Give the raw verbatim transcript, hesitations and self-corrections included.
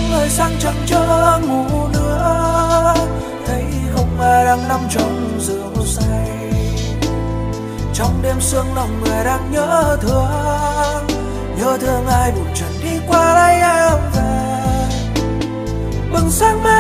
ơi sáng chẳng chớ ngủ nữa, thấy không ai đang nằm trong rượu say. Trong đêm sương lòng người đang nhớ thương, nhớ thương ai buồn trần đi qua lấy em về. Bừng sáng mai